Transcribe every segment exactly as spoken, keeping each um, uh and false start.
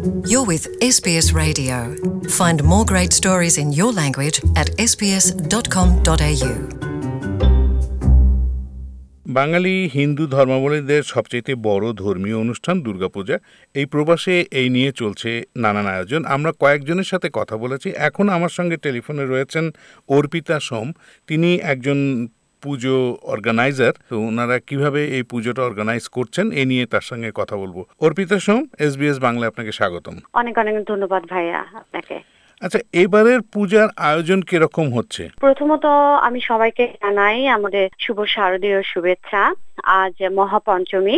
You're with S B S Radio. Find more great stories in your language at s b s dot com dot a u. বাঙালি হিন্দু ধর্মাবলম্বীদের সবচেয়ে বড় ধর্মীয় অনুষ্ঠান দুর্গাপূজা। এই প্রবাসে এই নিয়ে চলছে নানান আয়োজন। আমরা কয়েকজনের সাথে কথা বলেছি। এখন আমার সঙ্গে টেলিফোনে রয়েছেন অর্পিতা সোম। তিনি একজন পুজো অর্গানাইজার। তো ওনারা কিভাবে এই পুজোটা অর্গানাইজ করছেন এ নিয়ে তার সঙ্গে কথা বলবো। অর্পিতা সোম, এসবিএস বাংলা আপনাকে স্বাগতম। অনেক অনেক ধন্যবাদ ভাইয়া আপনাকে। আচ্ছা, এবারের পূজার আয়োজন কিরকম হচ্ছে? প্রথমত আমি সবাইকে জানাই আমাদের শুভ শারদীয় শুভেচ্ছা। আজ মহাপঞ্চমী,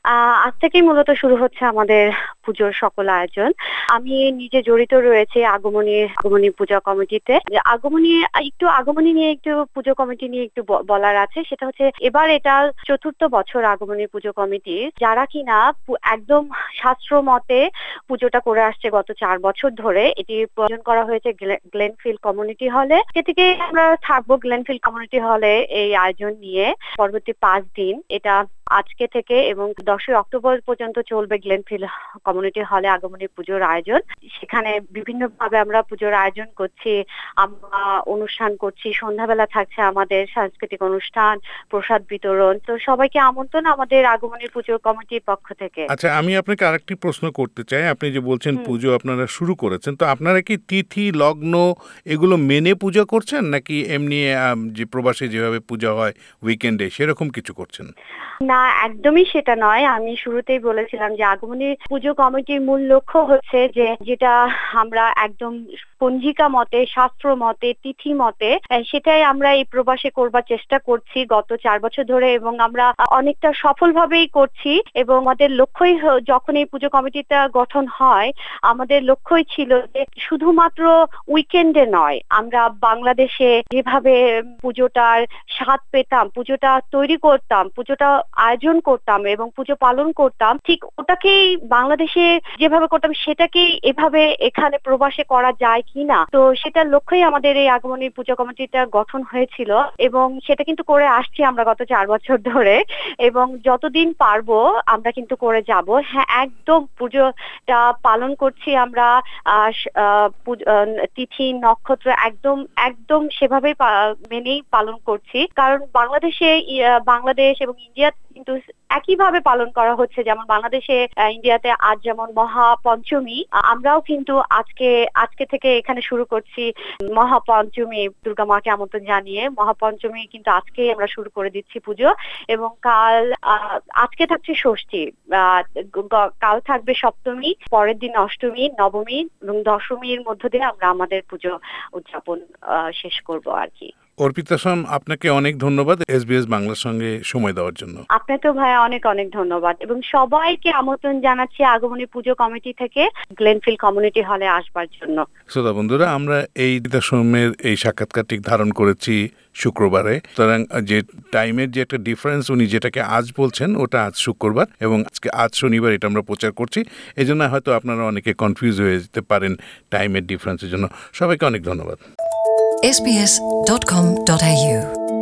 আজ থেকেই মূলত শুরু হচ্ছে আমাদের পুজোর সকল আয়োজন। আমি নিজে জড়িত রয়েছে আগমনী আগমনী পূজা কমিটিতে। আগমনী একটু আগমনী নিয়ে একটু পুজো কমিটি নিয়ে একটু বলার আছে। সেটা হচ্ছে এবার এটা চতুর্থ বছর আগমনী পুজো কমিটি, যারা কিনা একদম শাস্ত্র মতে পুজোটা করে আসছে গত চার বছর ধরে। এটি প্রয়োজন করা হয়েছে গ্লেনফিল্ড কমিউনিটি হলে। সে থেকে আমরা থাকবো গ্লেনফিল্ড কমিউনিটি হলে এই আয়োজন নিয়ে পরবর্তী পাঁচ দিন। এটা আজকে থেকে এবং দশই অক্টোবর পর্যন্ত চলবে গ্লেনফিল্ড কমিউনিটি হলে আগমনী পুজোর আয়োজন। সেখানে বিভিন্ন ভাবে আমরা পুজোর আয়োজন করছি, আমরা অনুষ্ঠান করছি। সন্ধ্যাবেলা থাকছে আমাদের সাংস্কৃতিক অনুষ্ঠান, প্রসাদ বিতরণ। তো সবাইকে আমন্ত্রণ আমাদের আগমনী পুজো কমিটির পক্ষ থেকে। আচ্ছা, আমি আপনাকে আরেকটি প্রশ্ন করতে চাই। আপনি যে বলছেন পুজো আপনারা শুরু করেছেন, তো আপনারা কি তিথি লগ্ন এগুলো মেনে পূজা করছেন, নাকি এমনি যে প্রবাসী যেভাবে পূজা হয় উইকেন্ডে সেরকম কিছু করছেন? না, একদমই সেটা নয়। আমি শুরুতেই বলেছিলাম যে আগমনী পুজো কমিটির মূল লক্ষ্য হচ্ছে যে যেটা আমরা একদম পঞ্জিকা মতে, শাস্ত্র মতে, তিথি মতে, সেটাই আমরা এই প্রবাসে করবার চেষ্টা করছি গত চার বছর ধরে এবং আমরা অনেকটা সফলভাবেই করছি। এবং আমাদের লক্ষ্যই, যখন এই পুজো কমিটিটা গঠন হয়, আমাদের লক্ষ্যই ছিল যে শুধুমাত্র উইকেন্ডে নয়, আমরা বাংলাদেশে যেভাবে পুজোটার স্বাদ পেতাম, পুজোটা তৈরি করতাম, পুজোটা আয়োজন করতাম এবং পুজো পালন করতাম, ঠিক ওটাকেই বাংলাদেশে যেভাবে করতাম সেটাকেই এভাবে এখানে প্রবাসে করা যায় কিনা। তো সেটার লক্ষ্যই আমাদের এই আগমনী পুজো কমিটিটা গঠন হয়েছিল এবং সেটা কিন্তু করে আসছি আমরা গত চার বছর ধরে এবং যতদিন পারবো আমরা কিন্তু করে যাব। হ্যাঁ, একদম পুজোটা পালন করছি আমরা, তিথি নক্ষত্র একদম একদম সেভাবেই মেনেই পালন করছি। কারণ বাংলাদেশে বাংলাদেশ এবং ইন্ডিয়া কিন্তু একইভাবে পালন করা হচ্ছে। যেমন বাংলাদেশে ইন্ডিয়াতে আজ যেমন মহাপঞ্চমী, আমরাও কিন্তু আজকে আজকে থেকে এখানে শুরু করছি মহাপঞ্চমী, দুর্গা মাকে আমন্ত্রণ জানিয়ে মহাপঞ্চমী কিন্তু আজকেই আমরা শুরু করে দিচ্ছি পুজো। এবং কাল আজকে থাকছে ষষ্ঠী, কাল থাকবে সপ্তমী, পরের দিন অষ্টমী, নবমী এবং দশমীর মধ্য দিয়ে আমরা আমাদের পুজো উদযাপন শেষ করব আর কি। অর্পিতা সোম, আপনাকে অনেক ধন্যবাদ এসবিএস বাংলার সঙ্গে সময় দেওয়ার জন্য। আপনাকেও ভাইয়া অনেক অনেক ধন্যবাদ এবং সবাইকে আমন্ত্রণ জানাচ্ছি আগমনী পুজো কমিটি থেকে গ্লেনফিল্ড কমিউনিটি হলে আসবার জন্য। শ্রোতা বন্ধুরা, আমরা এই অর্পিতা সোমের এই সাক্ষাৎকারটি ধারণ করেছি শুক্রবারে। সুতরাং যে টাইমের যে একটা ডিফারেন্স, উনি যেটাকে আজ বলছেন ওটা আজ শুক্রবার এবং আজকে আজ শনিবার, এটা আমরা প্রচার করছি। এই জন্য হয়তো আপনারা অনেকে কনফিউজ হয়ে যেতে পারেন টাইমের ডিফারেন্সের জন্য। সবাইকে অনেক ধন্যবাদ। s b s dot com dot a u